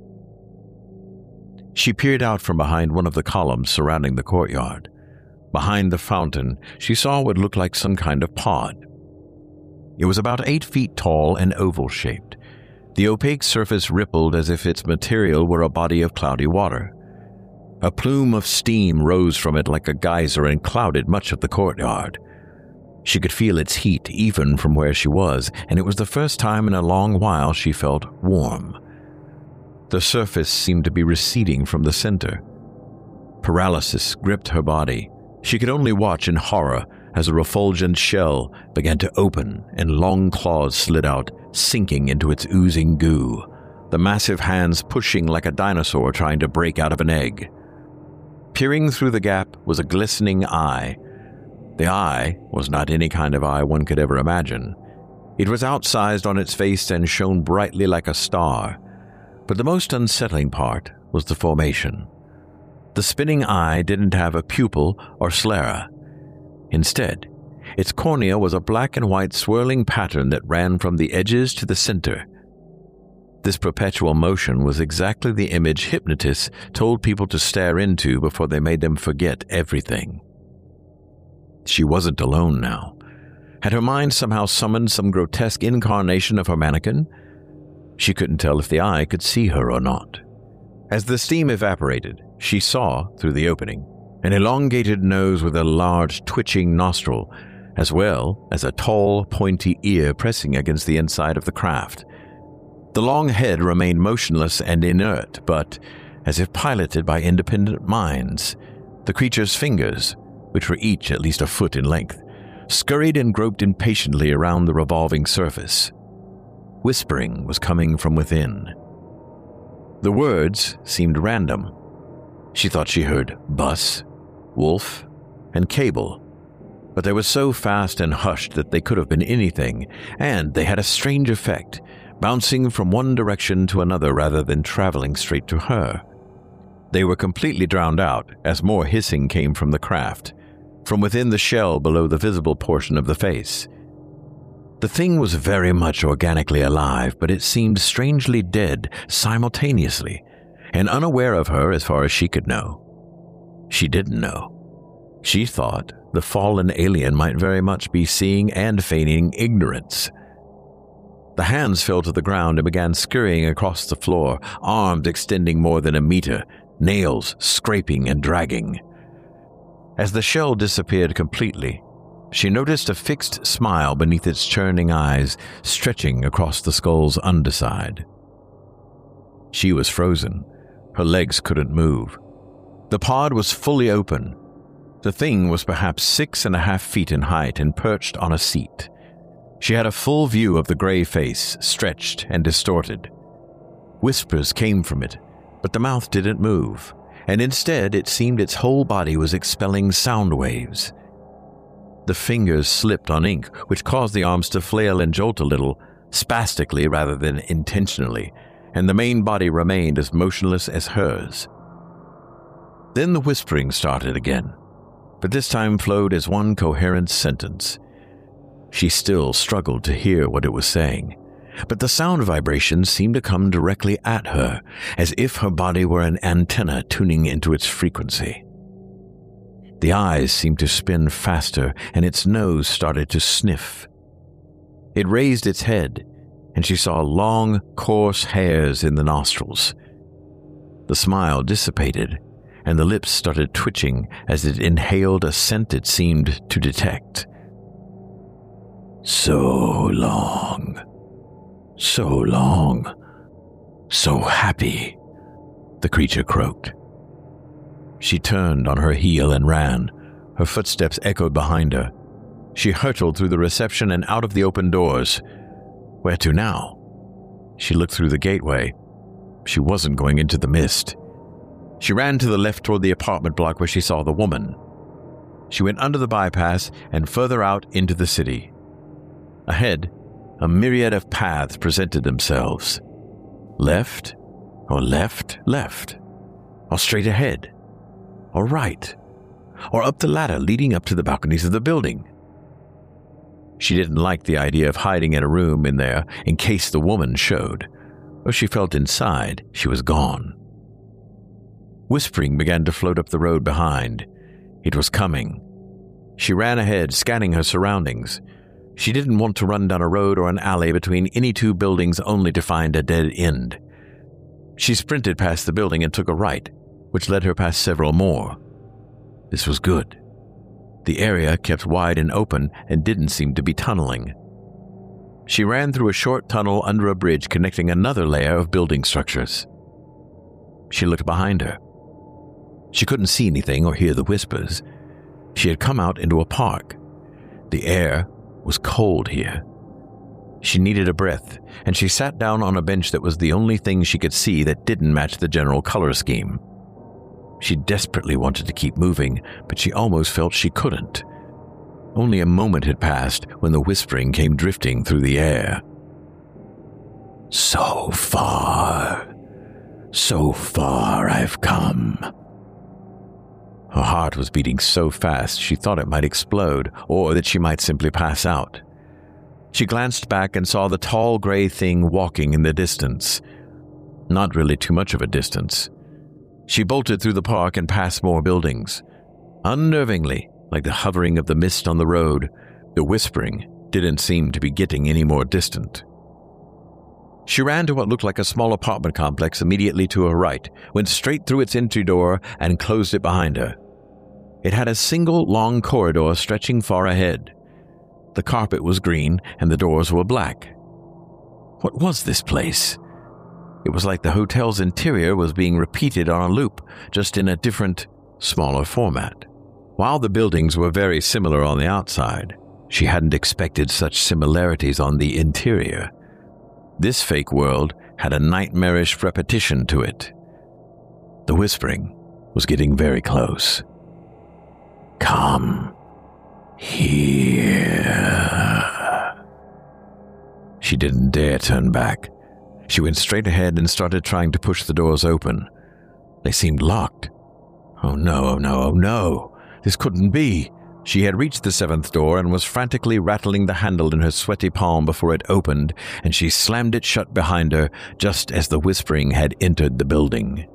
She peered out from behind one of the columns surrounding the courtyard. Behind the fountain, she saw what looked like some kind of pod. It was about 8 feet tall and oval-shaped. The opaque surface rippled as if its material were a body of cloudy water. A plume of steam rose from it like a geyser and clouded much of the courtyard. She could feel its heat even from where she was, and it was the first time in a long while she felt warm. The surface seemed to be receding from the center. Paralysis gripped her body. She could only watch in horror as a refulgent shell began to open and long claws slid out, sinking into its oozing goo, the massive hands pushing like a dinosaur trying to break out of an egg. Peering through the gap was a glistening eye. The eye was not any kind of eye one could ever imagine. It was outsized on its face and shone brightly like a star. But the most unsettling part was the formation. The spinning eye didn't have a pupil or sclera. Instead, its cornea was a black and white swirling pattern that ran from the edges to the center. This perpetual motion was exactly the image hypnotists told people to stare into before they made them forget everything. She wasn't alone now. Had her mind somehow summoned some grotesque incarnation of her mannequin? She couldn't tell if the eye could see her or not. As the steam evaporated, she saw, through the opening, an elongated nose with a large, twitching nostril, as well as a tall, pointy ear pressing against the inside of the craft. The long head remained motionless and inert, but, as if piloted by independent minds, the creature's fingers, which were each at least a foot in length, scurried and groped impatiently around the revolving surface. Whispering was coming from within. The words seemed random. She thought she heard bus, wolf, and cable, but they were so fast and hushed that they could have been anything, and they had a strange effect, bouncing from one direction to another rather than traveling straight to her. They were completely drowned out as more hissing came from the craft, from within the shell below the visible portion of the face. The thing was very much organically alive, but it seemed strangely dead simultaneously, and unaware of her as far as she could know. She didn't know. She thought the fallen alien might very much be seeing and feigning ignorance. The hands fell to the ground and began scurrying across the floor, arms extending more than a meter, nails scraping and dragging. As the shell disappeared completely, she noticed a fixed smile beneath its churning eyes, stretching across the skull's underside. She was frozen. Her legs couldn't move. The pod was fully open. The thing was perhaps 6.5 feet in height and perched on a seat. She had a full view of the gray face, stretched and distorted. Whispers came from it, but the mouth didn't move, and instead it seemed its whole body was expelling sound waves. The fingers slipped on ink, which caused the arms to flail and jolt a little, spastically rather than intentionally, and the main body remained as motionless as hers. Then the whispering started again, but this time flowed as one coherent sentence. She still struggled to hear what it was saying, but the sound vibrations seemed to come directly at her, as if her body were an antenna tuning into its frequency. The eyes seemed to spin faster, and its nose started to sniff. It raised its head, and she saw long, coarse hairs in the nostrils. The smile dissipated, and the lips started twitching as it inhaled a scent it seemed to detect. So long, so happy, the creature croaked. She turned on her heel and ran. Her footsteps echoed behind her. She hurtled through the reception and out of the open doors. Where to now? She looked through the gateway. She wasn't going into the mist. She ran to the left toward the apartment block where she saw the woman. She went under the bypass and further out into the city. Ahead, a myriad of paths presented themselves. Left, or left, or straight ahead, or right, or up the ladder leading up to the balconies of the building. She didn't like the idea of hiding in a room in there in case the woman showed, or she felt inside she was gone. Whispering began to float up the road behind. It was coming. She ran ahead, scanning her surroundings. She didn't want to run down a road or an alley between any two buildings only to find a dead end. She sprinted past the building and took a right, which led her past several more. This was good. The area kept wide and open and didn't seem to be tunneling. She ran through a short tunnel under a bridge connecting another layer of building structures. She looked behind her. She couldn't see anything or hear the whispers. She had come out into a park. The air was cold here. She needed a breath, and she sat down on a bench that was the only thing she could see that didn't match the general color scheme. She desperately wanted to keep moving, but she almost felt she couldn't. Only a moment had passed when the whispering came drifting through the air. So far I've come. Her heart was beating so fast she thought it might explode, or that she might simply pass out. She glanced back and saw the tall gray thing walking in the distance. Not really too much of a distance. She bolted through the park and past more buildings. Unnervingly, like the hovering of the mist on the road, the whispering didn't seem to be getting any more distant. She ran to what looked like a small apartment complex immediately to her right, went straight through its entry door, and closed it behind her. It had a single long corridor stretching far ahead. The carpet was green, and the doors were black. What was this place? It was like the hotel's interior was being repeated on a loop, just in a different, smaller format. While the buildings were very similar on the outside, she hadn't expected such similarities on the interior. This fake world had a nightmarish repetition to it. The whispering was getting very close. Come here. She didn't dare turn back. She went straight ahead and started trying to push the doors open. They seemed locked. Oh no. This couldn't be. She had reached the 7th door and was frantically rattling the handle in her sweaty palm before it opened, and she slammed it shut behind her just as the whispering had entered the building.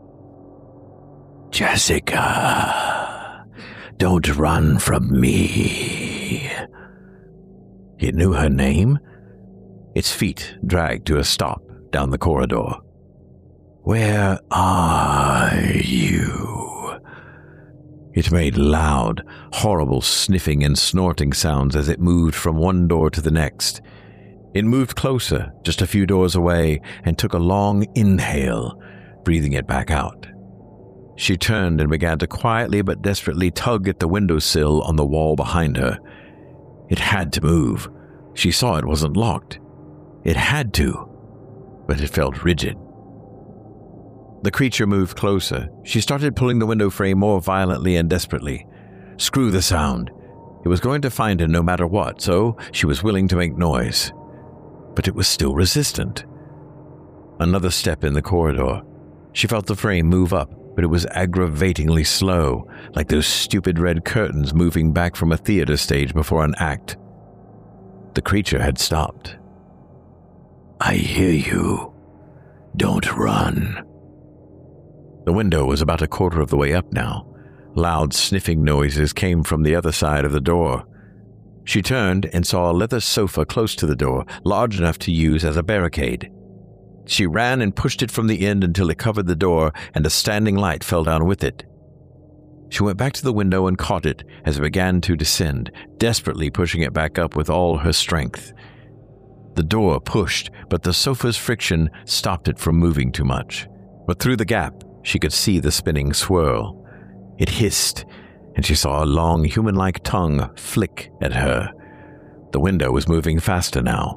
Jessica, don't run from me. It knew her name. Its feet dragged to a stop down the corridor. Where are you? It made loud, horrible sniffing and snorting sounds as it moved from one door to the next. It moved closer, just a few doors away, and took a long inhale, breathing it back out. She turned and began to quietly but desperately tug at the windowsill on the wall behind her. It had to move. She saw it wasn't locked. It had to, but it felt rigid. The creature moved closer. She started pulling the window frame more violently and desperately. Screw the sound. It was going to find her no matter what, so she was willing to make noise. But it was still resistant. Another step in the corridor. She felt the frame move up, but it was aggravatingly slow, like those stupid red curtains moving back from a theater stage before an act. The creature had stopped. "I hear you. Don't run." The window was about a quarter of the way up now. Loud sniffing noises came from the other side of the door. She turned and saw a leather sofa close to the door, large enough to use as a barricade. She ran and pushed it from the end until it covered the door, and a standing light fell down with it. She went back to the window and caught it as it began to descend, desperately pushing it back up with all her strength. The door pushed, but the sofa's friction stopped it from moving too much. But through the gap, she could see the spinning swirl. It hissed, and she saw a long, human-like tongue flick at her. The window was moving faster now.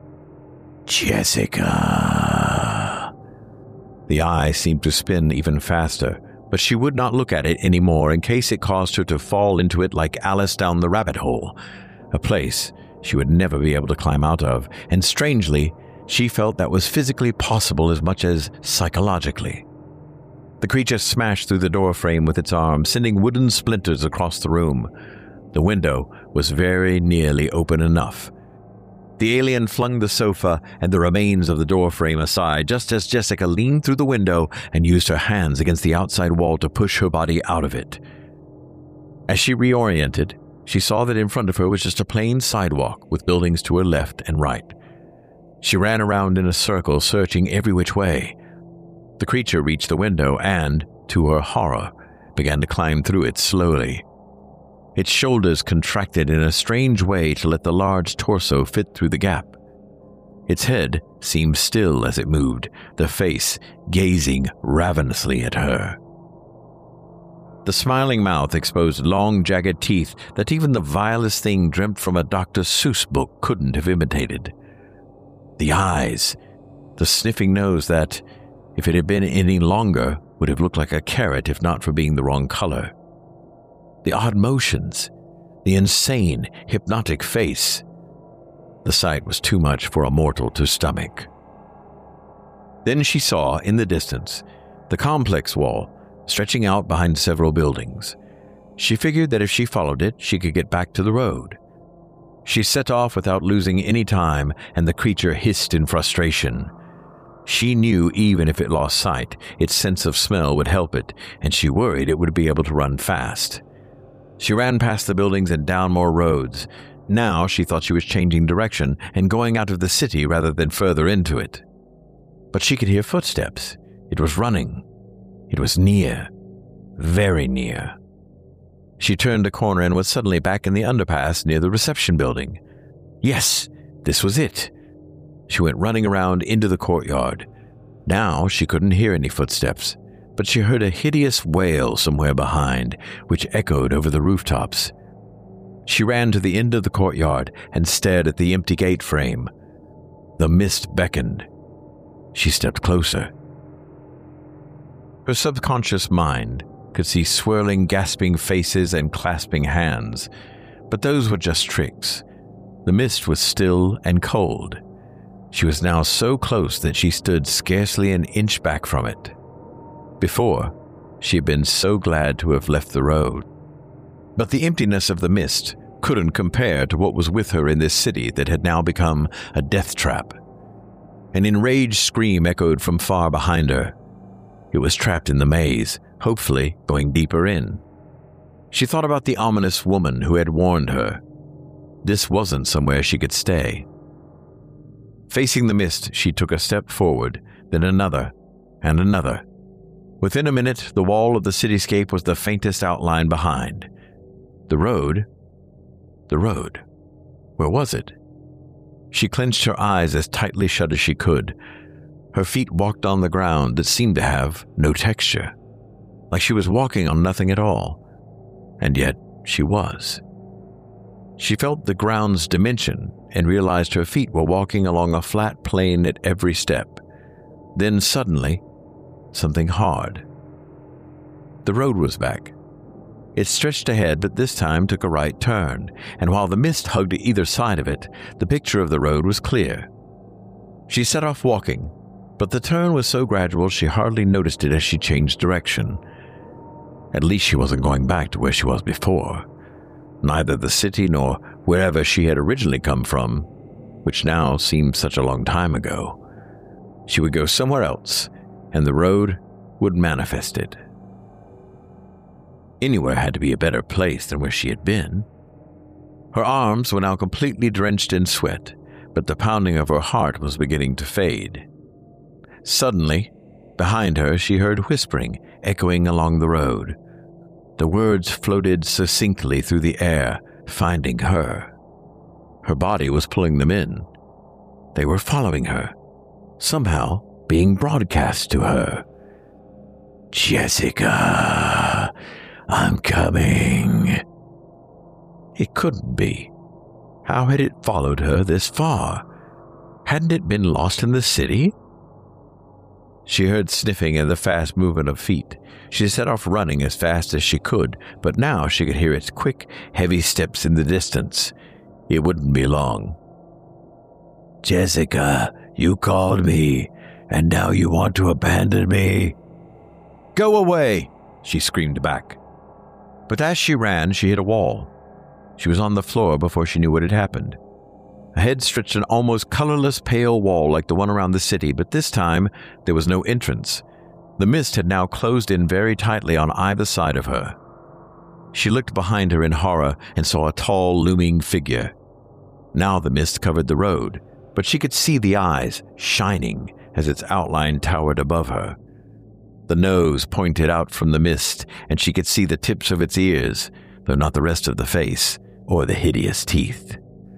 "Jessica." The eye seemed to spin even faster, but she would not look at it anymore in case it caused her to fall into it like Alice down the rabbit hole, a place she would never be able to climb out of, and strangely, she felt that was physically possible as much as psychologically. The creature smashed through the door frame with its arm, sending wooden splinters across the room. The window was very nearly open enough. The alien flung the sofa and the remains of the door frame aside just as Jessica leaned through the window and used her hands against the outside wall to push her body out of it. As she reoriented, she saw that in front of her was just a plain sidewalk with buildings to her left and right. She ran around in a circle, searching every which way. The creature reached the window and, to her horror, began to climb through it slowly. Its shoulders contracted in a strange way to let the large torso fit through the gap. Its head seemed still as it moved, the face gazing ravenously at her. The smiling mouth exposed long, jagged teeth that even the vilest thing dreamt from a Dr. Seuss book couldn't have imitated. The eyes, the sniffing nose that, if it had been any longer, would have looked like a carrot if not for being the wrong color. The odd motions, the insane, hypnotic face. The sight was too much for a mortal to stomach. Then she saw, in the distance, the complex wall stretching out behind several buildings. She figured that if she followed it, she could get back to the road. She set off without losing any time, and the creature hissed in frustration. She knew even if it lost sight, its sense of smell would help it, and she worried it would be able to run fast. She ran past the buildings and down more roads. Now she thought she was changing direction and going out of the city rather than further into it. But she could hear footsteps. It was running. It was near. Very near. She turned a corner and was suddenly back in the underpass near the reception building. Yes, this was it. She went running around into the courtyard. Now she couldn't hear any footsteps, but she heard a hideous wail somewhere behind, which echoed over the rooftops. She ran to the end of the courtyard and stared at the empty gate frame. The mist beckoned. She stepped closer. Her subconscious mind could see swirling, gasping faces and clasping hands, but those were just tricks. The mist was still and cold. She was now so close that she stood scarcely an inch back from it. Before, she had been so glad to have left the road. But the emptiness of the mist couldn't compare to what was with her in this city that had now become a death trap. An enraged scream echoed from far behind her. It was trapped in the maze, hopefully going deeper in. She thought about the ominous woman who had warned her. This wasn't somewhere she could stay. Facing the mist, she took a step forward, then another, and another. Within a minute, the wall of the cityscape was the faintest outline behind. The road. Where was it? She clenched her eyes as tightly shut as she could. Her feet walked on the ground that seemed to have no texture. like she was walking on nothing at all. And yet she was. She felt the ground's dimension and realized her feet were walking along a flat plane at every step. Then suddenly, something hard. The road was back. It stretched ahead, but this time took a right turn, and while the mist hugged either side of it, the picture of the road was clear. She set off walking, but the turn was so gradual she hardly noticed it as she changed direction. At least she wasn't going back to where she was before. Neither the city nor wherever she had originally come from, which now seemed such a long time ago. She would go somewhere else, and the road would manifest it. Anywhere had to be a better place than where she had been. Her arms were now completely drenched in sweat, but the pounding of her heart was beginning to fade. Suddenly, behind her, she heard whispering echoing along the road. The words floated succinctly through the air, finding her. Her body was pulling them in. They were following her, somehow being broadcast to her. "Jessica, I'm coming." It couldn't be. How had it followed her this far? Hadn't it been lost in the city? She heard sniffing and the fast movement of feet. She set off running as fast as she could, but now she could hear its quick, heavy steps in the distance. It wouldn't be long. "Jessica, you called me, and now you want to abandon me?" "Go away," she screamed back. But as she ran, she hit a wall. She was on the floor before she knew what had happened. Ahead stretched an almost colorless pale wall like the one around the city, but this time there was no entrance. The mist had now closed in very tightly on either side of her. She looked behind her in horror and saw a tall, looming figure. Now the mist covered the road, but she could see the eyes shining as its outline towered above her. The nose pointed out from the mist, and she could see the tips of its ears, though not the rest of the face or the hideous teeth.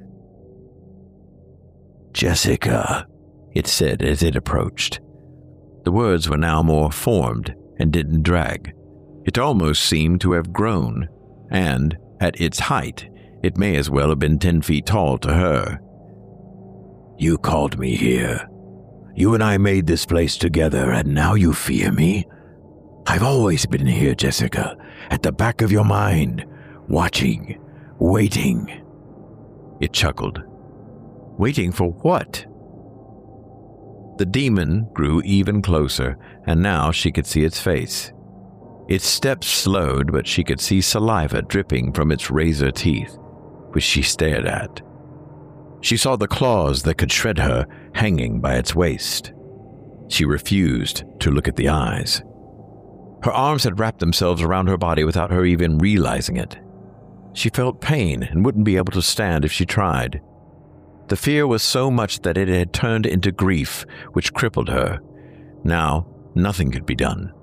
"Jessica," it said as it approached. The words were now more formed and didn't drag. It almost seemed to have grown, and, at its height, it may as well have been 10 feet tall to her. "You called me here. You and I made this place together, and now you fear me? I've always been here, Jessica, at the back of your mind, watching, waiting." It chuckled. Waiting for what? The demon grew even closer, and now she could see its face. Its steps slowed, but she could see saliva dripping from its razor teeth, which she stared at. She saw the claws that could shred her hanging by its waist. She refused to look at the eyes. Her arms had wrapped themselves around her body without her even realizing it. She felt pain and wouldn't be able to stand if she tried. The fear was so much that it had turned into grief, which crippled her. Now, nothing could be done.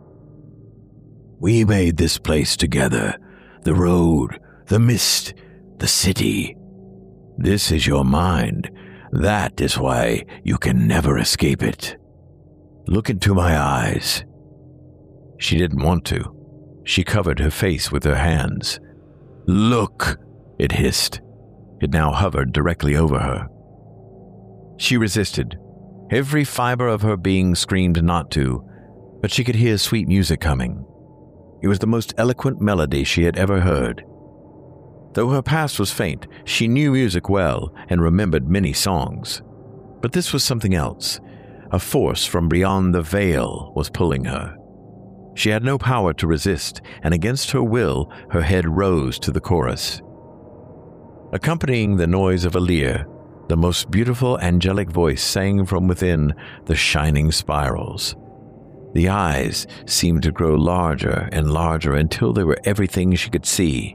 "We made this place together. The road, the mist, the city. This is your mind. That is why you can never escape it. Look into my eyes." She didn't want to. She covered her face with her hands. "Look," it hissed. It now hovered directly over her. She resisted. Every fiber of her being screamed not to, but she could hear sweet music coming. It was the most eloquent melody she had ever heard. Though her past was faint, she knew music well and remembered many songs. But this was something else. A force from beyond the veil was pulling her. She had no power to resist, and against her will, her head rose to the chorus. Accompanying the noise of a lyre, the most beautiful angelic voice sang from within the shining spirals. The eyes seemed to grow larger and larger until they were everything she could see.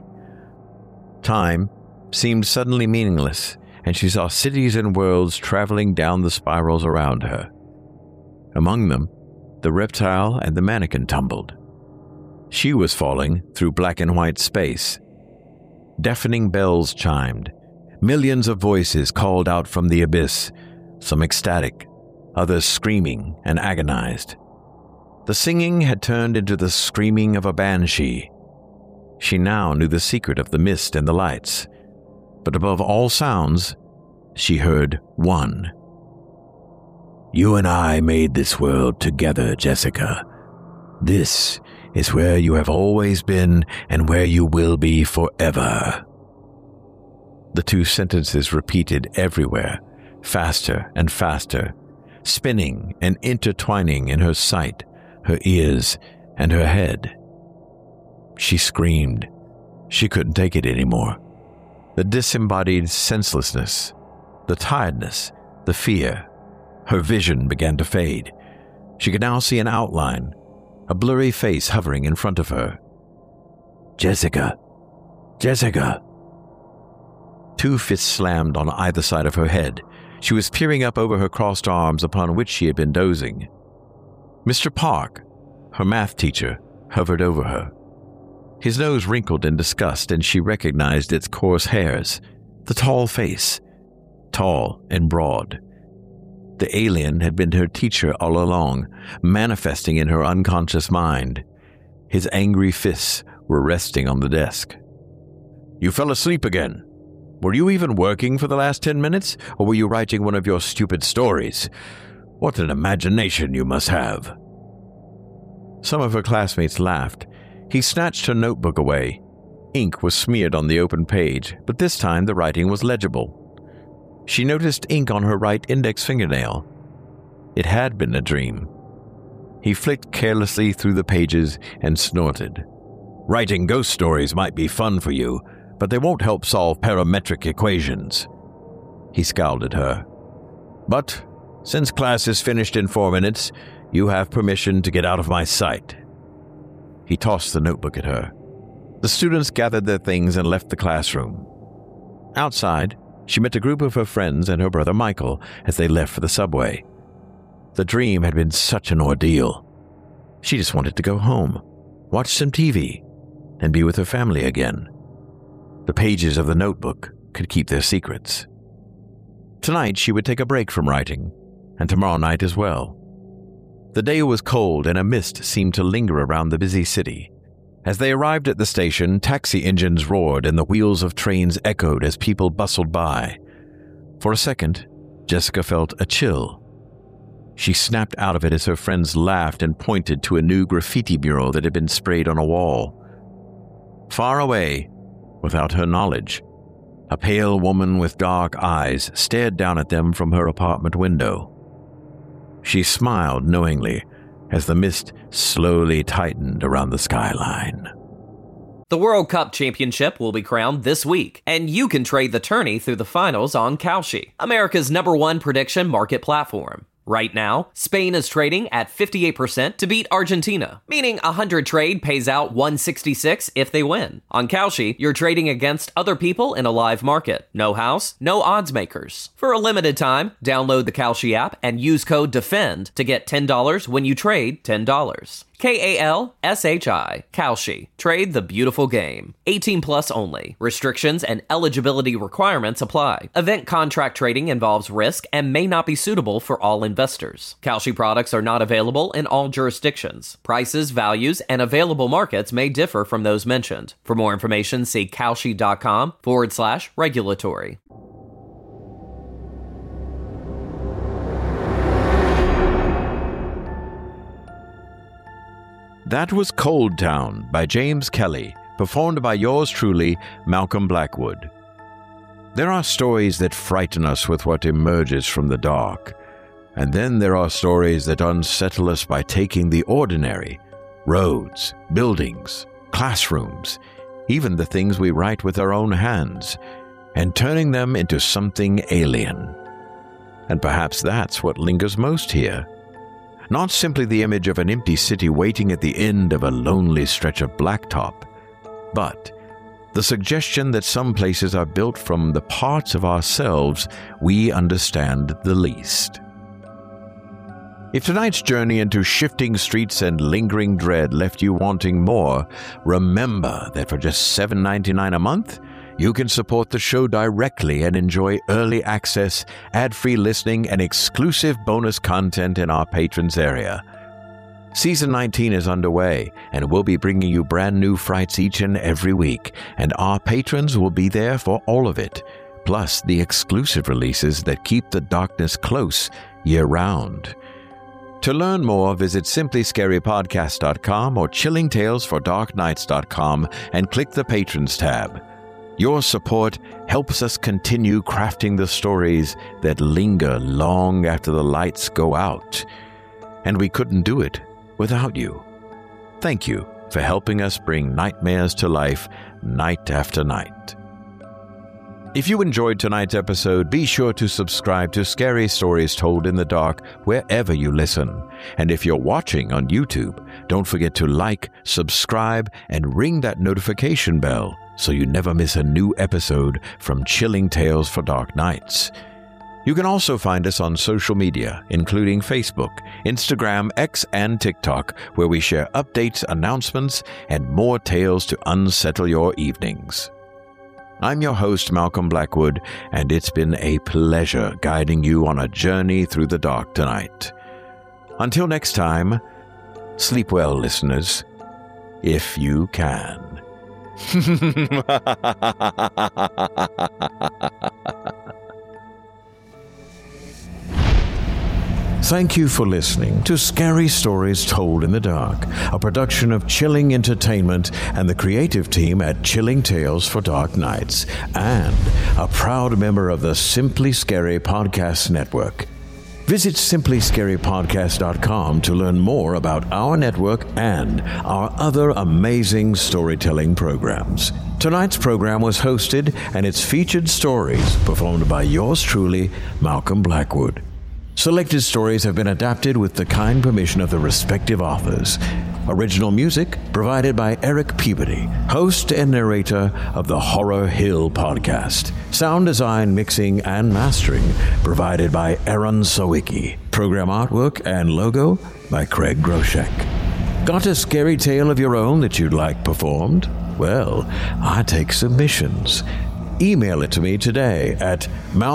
Time seemed suddenly meaningless, and she saw cities and worlds traveling down the spirals around her. Among them, the reptile and the mannequin tumbled. She was falling through black and white space. Deafening bells chimed. Millions of voices called out from the abyss, some ecstatic, others screaming and agonized. The singing had turned into the screaming of a banshee. She now knew the secret of the mist and the lights, but above all sounds, she heard one. "You and I made this world together, Jessica. This is where you have always been and where you will be forever." The two sentences repeated everywhere, faster and faster, spinning and intertwining in her sight, her ears, and her head. She screamed. She couldn't take it anymore. The disembodied senselessness, the tiredness, the fear. Her vision began to fade. She could now see an outline, a blurry face hovering in front of her. "Jessica! Jessica!" Two fists slammed on either side of her head. She was peering up over her crossed arms upon which she had been dozing. Mr. Park, her math teacher, hovered over her. His nose wrinkled in disgust, and she recognized its coarse hairs, the tall face, tall and broad. The alien had been her teacher all along, manifesting in her unconscious mind. His angry fists were resting on the desk. "You fell asleep again. Were you even working for the last 10 minutes, or were you writing one of your stupid stories? What an imagination you must have." Some of her classmates laughed. He snatched her notebook away. Ink was smeared on the open page, but this time the writing was legible. She noticed ink on her right index fingernail. It had been a dream. He flicked carelessly through the pages and snorted. "Writing ghost stories might be fun for you, but they won't help solve parametric equations." He scowled at her. "But since class is finished in 4 minutes, you have permission to get out of my sight." He tossed the notebook at her. The students gathered their things and left the classroom. Outside, she met a group of her friends and her brother Michael as they left for the subway. The dream had been such an ordeal. She just wanted to go home, watch some TV, and be with her family again. The pages of the notebook could keep their secrets. Tonight she would take a break from writing, and tomorrow night as well. The day was cold and a mist seemed to linger around the busy city. As they arrived at the station, taxi engines roared and the wheels of trains echoed as people bustled by. For a second, Jessica felt a chill. She snapped out of it as her friends laughed and pointed to a new graffiti mural that had been sprayed on a wall. Far away, without her knowledge, a pale woman with dark eyes stared down at them from her apartment window. She smiled knowingly as the mist slowly tightened around the skyline. The World Cup Championship will be crowned this week, and you can trade the tourney through the finals on Kalshi, America's #1 prediction market platform. Right now, Spain is trading at 58% to beat Argentina, meaning 100 trade pays out 166 if they win. On Kalshi, you're trading against other people in a live market. No house, no odds makers. For a limited time, download the Kalshi app and use code DEFEND to get $10 when you trade $10. Kalshi. Kalshi. Trade the beautiful game. 18 plus only. Restrictions and eligibility requirements apply. Event contract trading involves risk and may not be suitable for all investors. Kalshi products are not available in all jurisdictions. Prices, values, and available markets may differ from those mentioned. For more information, see kalshi.com/regulatory. That was Cold Town by James Kelly, performed by yours truly, Malcolm Blackwood. There are stories that frighten us with what emerges from the dark, and then there are stories that unsettle us by taking the ordinary, roads, buildings, classrooms, even the things we write with our own hands, and turning them into something alien. And perhaps that's what lingers most here. Not simply the image of an empty city waiting at the end of a lonely stretch of blacktop, but the suggestion that some places are built from the parts of ourselves we understand the least. If tonight's journey into shifting streets and lingering dread left you wanting more, remember that for just $7.99 a month, you can support the show directly and enjoy early access, ad-free listening, and exclusive bonus content in our patrons area. Season 19 is underway, and we'll be bringing you brand new frights each and every week, and our patrons will be there for all of it, plus the exclusive releases that keep the darkness close year-round. To learn more, visit simplyscarypodcast.com or chillingtalesfordarknights.com and click the Patrons tab. Your support helps us continue crafting the stories that linger long after the lights go out. And we couldn't do it without you. Thank you for helping us bring nightmares to life night after night. If you enjoyed tonight's episode, be sure to subscribe to Scary Stories Told in the Dark wherever you listen. And if you're watching on YouTube, don't forget to like, subscribe, and ring that notification bell so you never miss a new episode from Chilling Tales for Dark Nights. You can also find us on social media, including Facebook, Instagram, X, and TikTok, where we share updates, announcements, and more tales to unsettle your evenings. I'm your host, Malcolm Blackwood, and it's been a pleasure guiding you on a journey through the dark tonight. Until next time, sleep well, listeners, if you can. Thank you for listening to Scary Stories Told in the Dark, a production of Chilling Entertainment and the creative team at Chilling Tales for Dark Nights, and a proud member of the Simply Scary Podcast Network. Visit simplyscarypodcast.com to learn more about our network and our other amazing storytelling programs. Tonight's program was hosted and its featured stories performed by yours truly, Malcolm Blackwood. Selected stories have been adapted with the kind permission of the respective authors. Original music provided by Eric Peabody, host and narrator of the Horror Hill podcast. Sound design, mixing, and mastering provided by Aaron Sawicki. Program artwork and logo by Craig Groshek. Got a scary tale of your own that you'd like performed? Well, I take submissions. Email it to me today at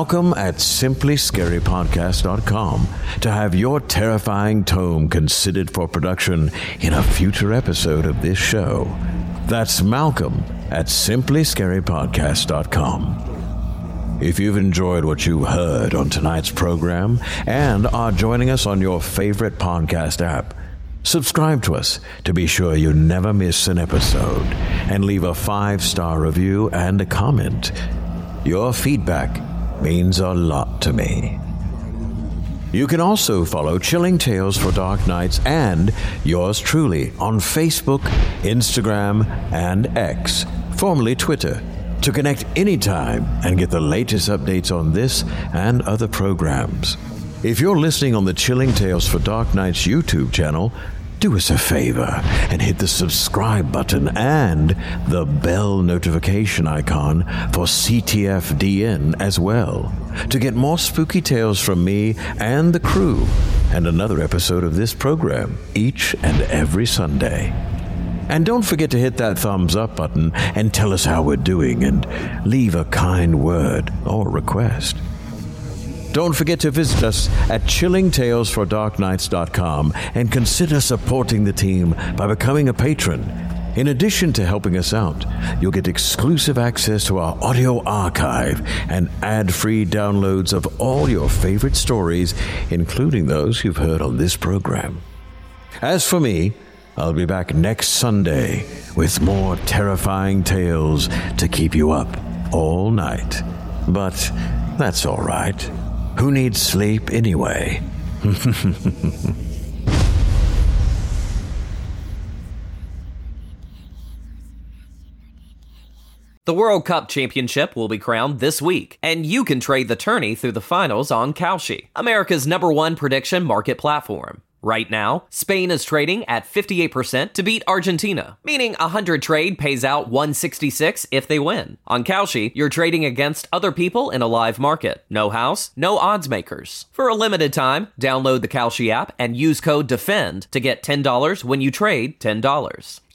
malcolm@simplyscarypodcast.com to have your terrifying tome considered for production in a future episode of this show. That's malcolm@simplyscarypodcast.com. If you've enjoyed what you heard on tonight's program and are joining us on your favorite podcast app, subscribe to us to be sure you never miss an episode, and leave a 5-star review and a comment. Your feedback means a lot to me. You can also follow Chilling Tales for Dark Nights and yours truly on Facebook, Instagram, and X, formerly Twitter, to connect anytime and get the latest updates on this and other programs. If you're listening on the Chilling Tales for Dark Nights YouTube channel, do us a favor and hit the subscribe button and the bell notification icon for CTFDN as well, to get more spooky tales from me and the crew, and another episode of this program each and every Sunday. And don't forget to hit that thumbs up button and tell us how we're doing, and leave a kind word or request. Don't forget to visit us at chillingtalesfordarknights.com and consider supporting the team by becoming a patron. In addition to helping us out, you'll get exclusive access to our audio archive and ad-free downloads of all your favorite stories, including those you've heard on this program. As for me, I'll be back next Sunday with more terrifying tales to keep you up all night. But that's all right. Who needs sleep anyway? The World Cup Championship will be crowned this week, and you can trade the tourney through the finals on Kalshi, America's #1 prediction market platform. Right now, Spain is trading at 58% to beat Argentina, meaning 100 trade pays out 166 if they win. On Kalshi, you're trading against other people in a live market. No house, no odds makers. For a limited time, download the Kalshi app and use code DEFEND to get $10 when you trade $10.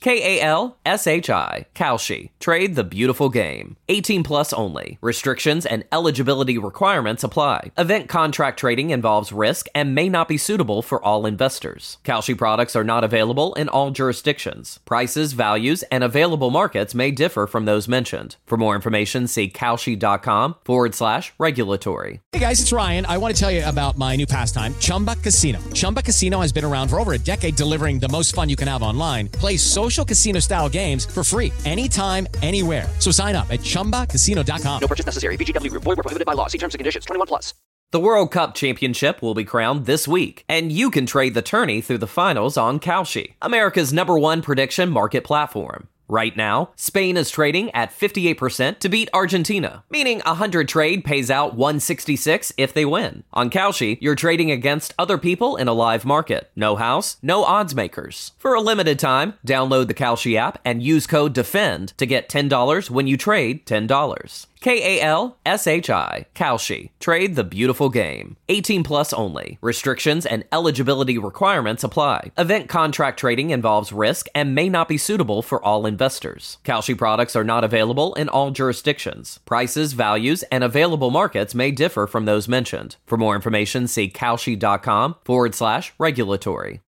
Kalshi. Kalshi. Trade the beautiful game. 18 plus only. Restrictions and eligibility requirements apply. Event contract trading involves risk and may not be suitable for all investors. Kalshi products are not available in all jurisdictions. Prices, values, and available markets may differ from those mentioned. For more information, see Kalshi.com/regulatory. Hey guys, it's Ryan. I want to tell you about my new pastime, Chumba Casino. Chumba Casino has been around for over a decade, delivering the most fun you can have online. Play social casino style games for free anytime, anywhere. So sign up at ChumbaCasino.com. No purchase necessary. VGW Group. Void where prohibited by law. See terms and conditions. 21 plus. The World Cup Championship will be crowned this week, and you can trade the tourney through the finals on Kalshi, America's #1 prediction market platform. Right now, Spain is trading at 58% to beat Argentina, meaning 100 trade pays out 166 if they win. On Kalshi, you're trading against other people in a live market. No house, no odds makers. For a limited time, download the Kalshi app and use code DEFEND to get $10 when you trade $10. Kalshi. Kalshi. Trade the beautiful game. 18 plus only. Restrictions and eligibility requirements apply. Event contract trading involves risk and may not be suitable for all investors. Kalshi products are not available in all jurisdictions. Prices, values, and available markets may differ from those mentioned. For more information, see Kalshi.com/regulatory.